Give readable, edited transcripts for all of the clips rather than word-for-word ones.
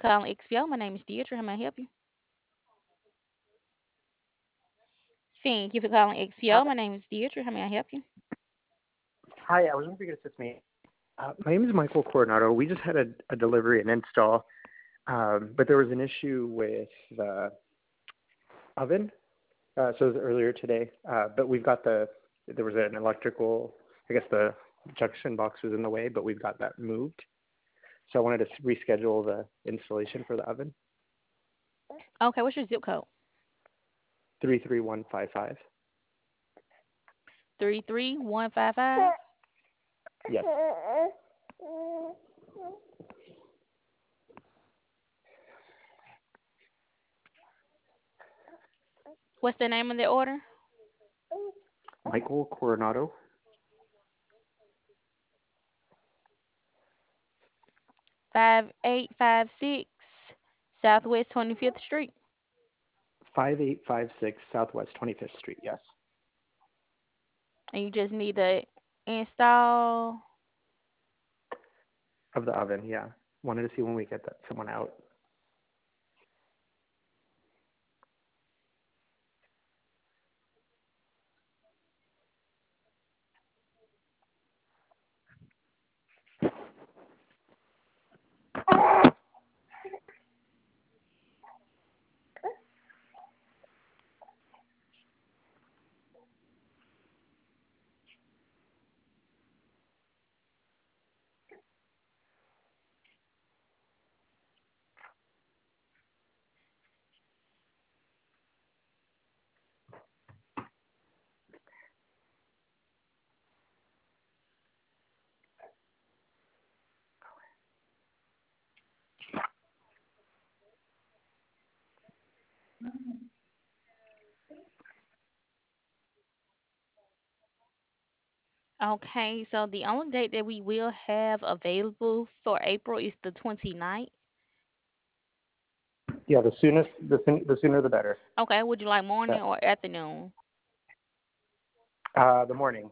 calling XPO. My name is Deidre. How may I help you? Thank you for calling Hi, XPO. My name is Deidre. How may I help you? hi. I was wondering if you could assist me. My name is Michael Coronado. We just had a delivery and install, but there was an issue with the oven. So it was earlier today, but we've got there was an electrical, I guess the junction box was in the way, but we've got that moved. So I wanted to reschedule the installation for the oven. Okay, what's your zip code? 33155. 33155. Yes. What's the name of the order? Michael Coronado. 5856 Southwest 25th Street. 5856 Southwest 25th Street. Yes. And you just need to install. Of the oven. Yeah. Wanted to see when we get that someone out. Okay, so the only date that we will have available for April is the 29th. Yeah, the sooner the better. Okay, would you like morning Yeah. or afternoon? The morning.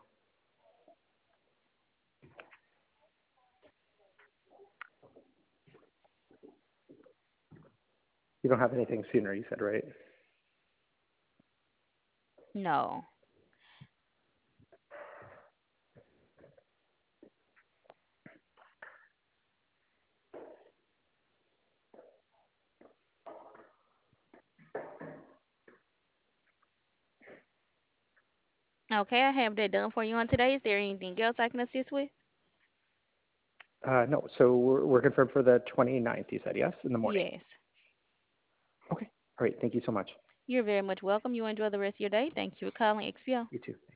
You don't have anything sooner, you said, right? No. Okay, I have that done for you on today. Is there anything else I can assist with? No. So we're confirmed for the 29th, you said, yes, in the morning. Yes. Okay. All right. Thank you so much. You're very much welcome. You enjoy the rest of your day. Thank you for calling XPO. You too.